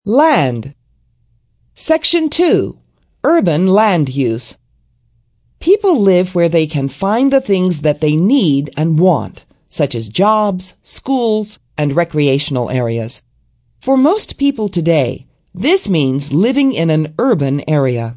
Land. Section 2. Urban land use. People live where they can find the things that they need and want, such as jobs, schools, and recreational areas. For most people today, this means living in an urban area.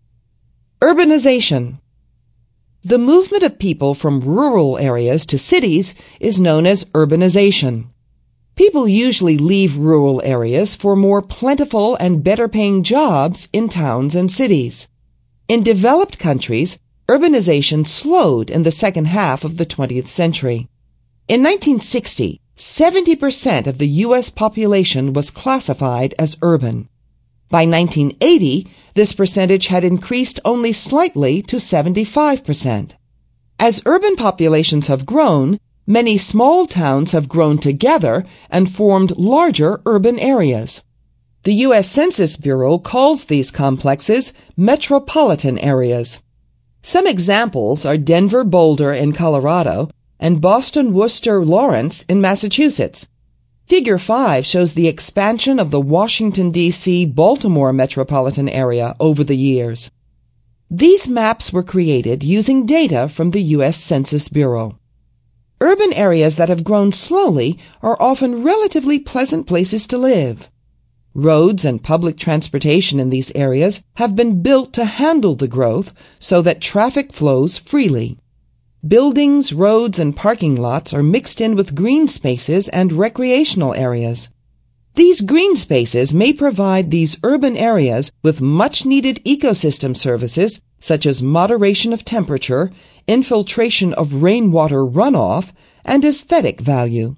Urbanization. The movement of people from rural areas to cities is known as urbanization. People usually leave rural areas for more plentiful and better-paying jobs in towns and cities. In developed countries, urbanization slowed in the second half of the 20th century. In 1960, 70% of the U.S. population was classified as urban. By 1980, this percentage had increased only slightly to 75%. As urban populations have grown, many small towns have grown together and formed larger urban areas. The U.S. Census Bureau calls these complexes metropolitan areas. Some examples are Denver Boulder in Colorado and Boston Worcester Lawrence in Massachusetts. Figure 5 shows the expansion of the Washington, D.C. Baltimore metropolitan area over the years. These maps were created using data from the U.S. Census Bureau. Urban areas that have grown slowly are often relatively pleasant places to live. Roads and public transportation in these areas have been built to handle the growth so that traffic flows freely. Buildings, roads, and parking lots are mixed in with green spaces and recreational areas. These green spaces may provide these urban areas with much-needed ecosystem services such as moderation of temperature, infiltration of rainwater runoff, and aesthetic value.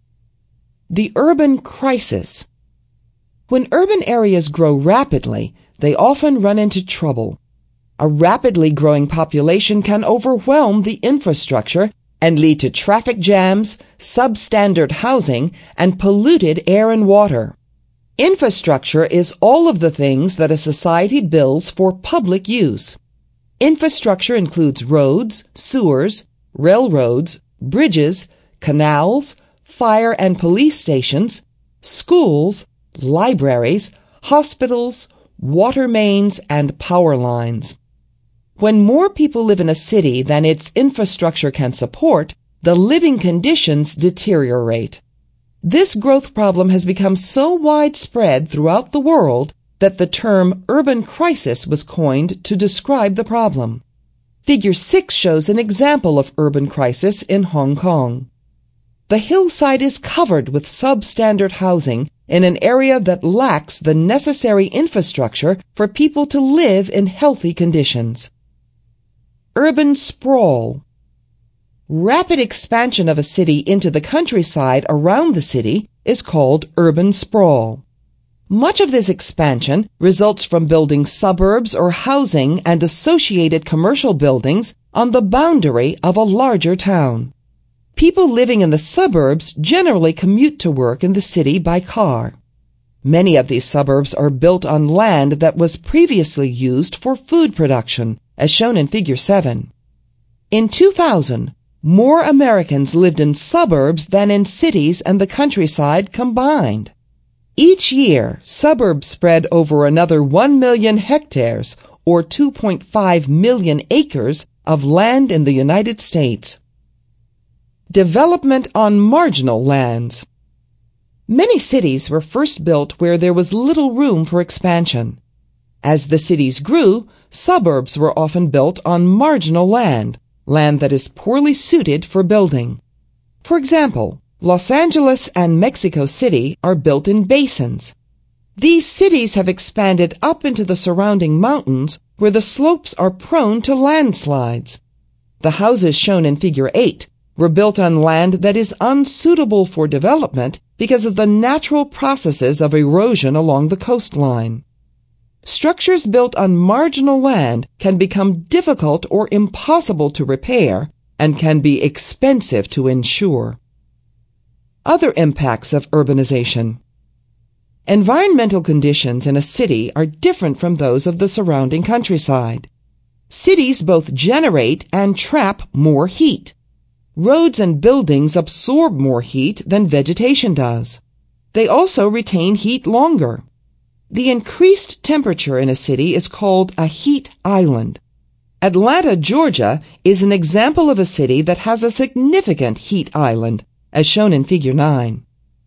The urban crisis. When urban areas grow rapidly, they often run into trouble. A rapidly growing population can overwhelm the infrastructure and lead to traffic jams, substandard housing, and polluted air and water. Infrastructure is all of the things that a society builds for public use. Infrastructure includes roads, sewers, railroads, bridges, canals, fire and police stations, schools, libraries, hospitals, water mains, and power lines. When more people live in a city than its infrastructure can support, the living conditions deteriorate. This growth problem has become so widespread throughout the world that the term urban crisis was coined to describe the problem. Figure 6 shows an example of urban crisis in Hong Kong. The hillside is covered with substandard housing in an area that lacks the necessary infrastructure for people to live in healthy conditions. Urban sprawl. Rapid expansion of a city into the countryside around the city is called urban sprawl. Much of this expansion results from building suburbs or housing and associated commercial buildings on the boundary of a larger town. People living in the suburbs generally commute to work in the city by car. Many of these suburbs are built on land that was previously used for food production, as shown in Figure 7. In 2000, more Americans lived in suburbs than in cities and the countryside combined. Each year, suburbs spread over another 1 million hectares, or 2.5 million acres, of land in the United States. Development on marginal lands. Many cities were first built where there was little room for expansion. As the cities grew, suburbs were often built on marginal land that is poorly suited for building. For example, Los Angeles and Mexico City are built in basins. These cities have expanded up into the surrounding mountains where the slopes are prone to landslides. The houses shown in Figure 8 were built on land that is unsuitable for development because of the natural processes of erosion along the coastline. Structures built on marginal land can become difficult or impossible to repair and can be expensive to insure. Other impacts of urbanization. Environmental conditions in a city are different from those of the surrounding countryside. Cities both generate and trap more heat. Roads and buildings absorb more heat than vegetation does. They also retain heat longer. The increased temperature in a city is called a heat island. Atlanta, Georgia, is an example of a city that has a significant heat island, as shown in Figure 9.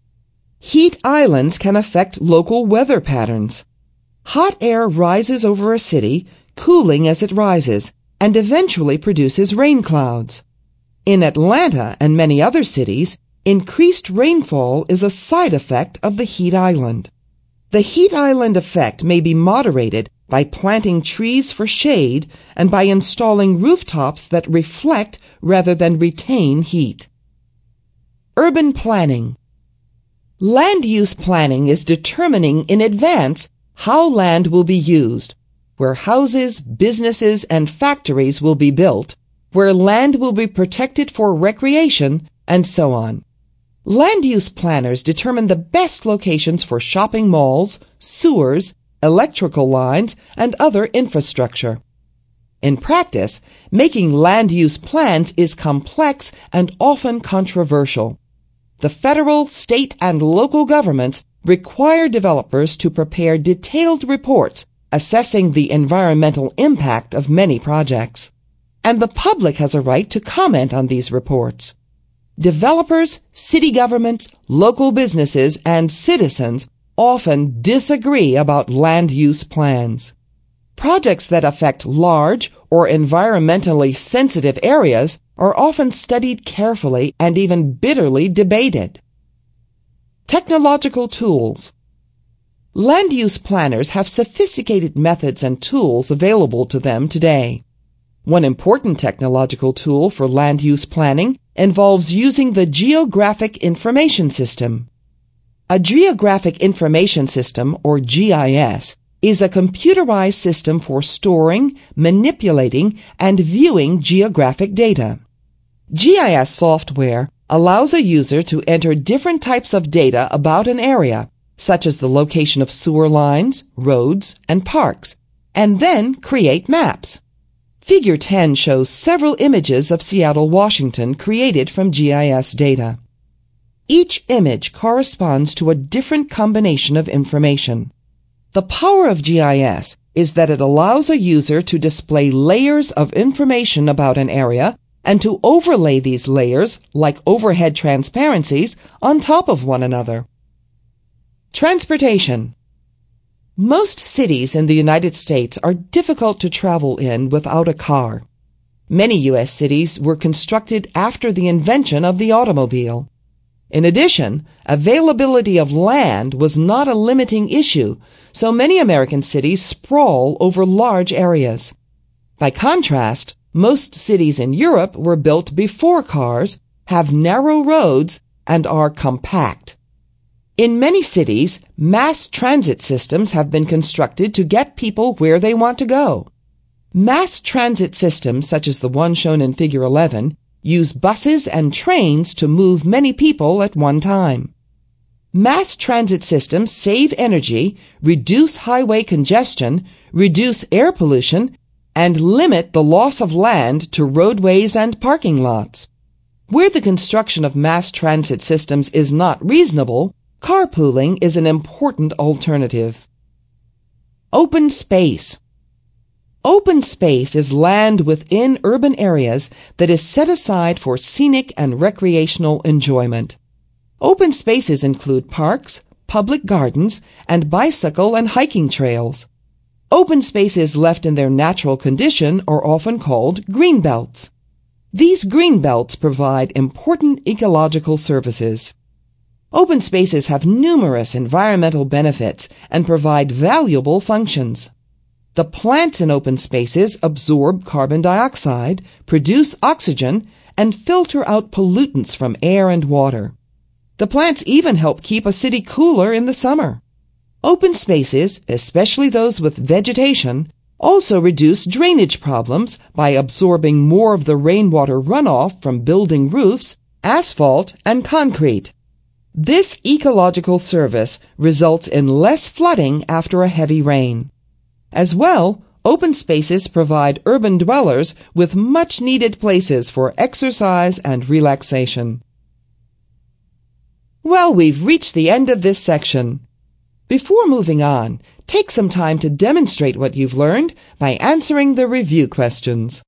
Heat islands can affect local weather patterns. Hot air rises over a city, cooling as it rises, and eventually produces rain clouds. In Atlanta and many other cities, increased rainfall is a side effect of the heat island. The heat island effect may be moderated by planting trees for shade and by installing rooftops that reflect rather than retain heat. Urban planning. Land use planning is determining in advance how land will be used, where houses, businesses, and factories will be built, where land will be protected for recreation, and so on. Land use planners determine the best locations for shopping malls, sewers, electrical lines, and other infrastructure. In practice, making land use plans is complex and often controversial. The federal, state, and local governments require developers to prepare detailed reports assessing the environmental impact of many projects. And the public has a right to comment on these reports. Developers, city governments, local businesses, and citizens often disagree about land use plans. Projects that affect large or environmentally sensitive areas are often studied carefully and even bitterly debated. Technological tools. Land use planners have sophisticated methods and tools available to them today. One important technological tool for land use planning involves using the Geographic Information System. A Geographic Information System, or GIS, is a computerized system for storing, manipulating, and viewing geographic data. GIS software allows a user to enter different types of data about an area, such as the location of sewer lines, roads, and parks, and then create maps. Figure 10 shows several images of Seattle, Washington created from GIS data. Each image corresponds to a different combination of information. The power of GIS is that it allows a user to display layers of information about an area and to overlay these layers, like overhead transparencies, on top of one another. Transportation. Most cities in the United States are difficult to travel in without a car. Many U.S. cities were constructed after the invention of the automobile. In addition, availability of land was not a limiting issue, so many American cities sprawl over large areas. By contrast, most cities in Europe were built before cars, have narrow roads, and are compact. In many cities, mass transit systems have been constructed to get people where they want to go. Mass transit systems, such as the one shown in Figure 11, use buses and trains to move many people at one time. Mass transit systems save energy, reduce highway congestion, reduce air pollution, and limit the loss of land to roadways and parking lots. Where the construction of mass transit systems is not reasonable, carpooling is an important alternative. Open space. Open space is land within urban areas that is set aside for scenic and recreational enjoyment. Open spaces include parks, public gardens, and bicycle and hiking trails. Open spaces left in their natural condition are often called green belts. These green belts provide important ecological services. Open spaces have numerous environmental benefits and provide valuable functions. The plants in open spaces absorb carbon dioxide, produce oxygen, and filter out pollutants from air and water. The plants even help keep a city cooler in the summer. Open spaces, especially those with vegetation, also reduce drainage problems by absorbing more of the rainwater runoff from building roofs, asphalt, and concrete. This ecological service results in less flooding after a heavy rain. As well, open spaces provide urban dwellers with much-needed places for exercise and relaxation. Well, we've reached the end of this section. Before moving on, Take some time to demonstrate what you've learned by answering the review questions.